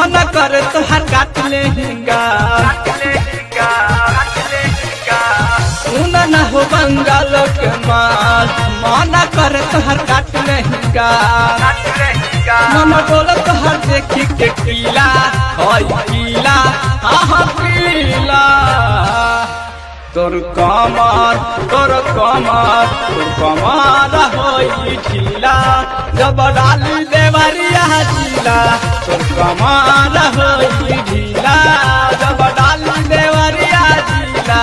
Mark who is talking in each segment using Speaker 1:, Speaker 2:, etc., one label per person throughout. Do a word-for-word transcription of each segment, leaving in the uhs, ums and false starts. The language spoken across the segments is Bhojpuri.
Speaker 1: मन कर तोहर काट लेगा सुन न हो बंगाल के माल मन कर तोहर काट लेगा मन बोल तोहर देखी के पीला पीला हाँ पीला तोर कमर तोर कमर तोर कमर होई ढीला जब डाली देवरिया जिला तोर कमर होई ढीला जब डाली देवरिया जिला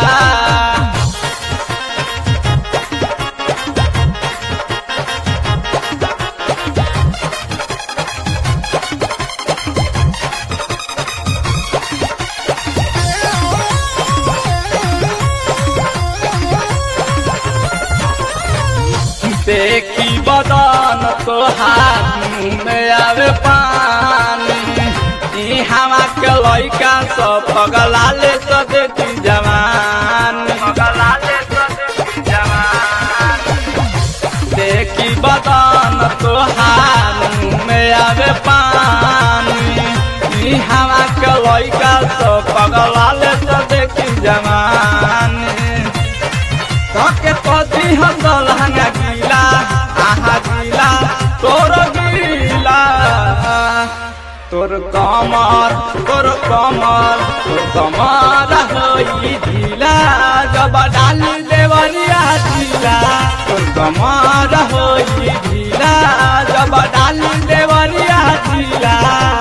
Speaker 1: देखी बदन तो हाथ में आवे पानी हवा के लइका सब पगला ले तो देखी जवान पगला ले तो देखी जवान देखी बदन तो हाथ में आवे पानी हवा के लइका सब पगला ले तो देखी जवान के पति हम दलहंगा गीला आहा गीला तोर गीला तोर कमर तोर कमर तोर कमर होई ढीला जब डाली देवरिया जिला तोर कमर होई ढीला जब डाली देवरिया जिला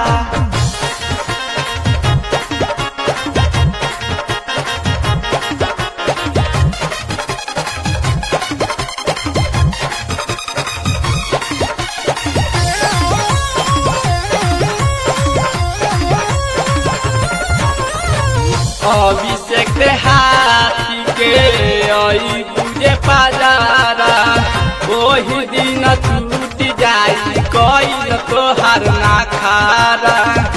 Speaker 1: अभिषेक हाथी के आई बुझे पाजारा वही दिन छूट जाई कोई तोहार ना खारा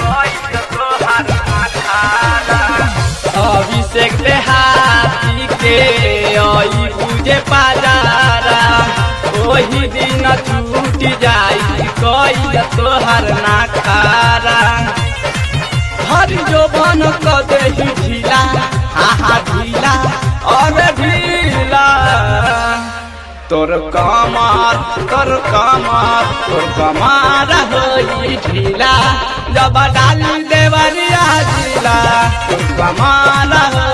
Speaker 1: अभिषेक हाथी के आई बुझे पाजारा वही दिन छूट जाई कोई तोहार ना खारा हर जो बन कदे ढीला हाँ ढीला और ढीला तोर कमर तोर कमर तोर कमर होई ढीला जब डाली देवरिया जिला तोर कमर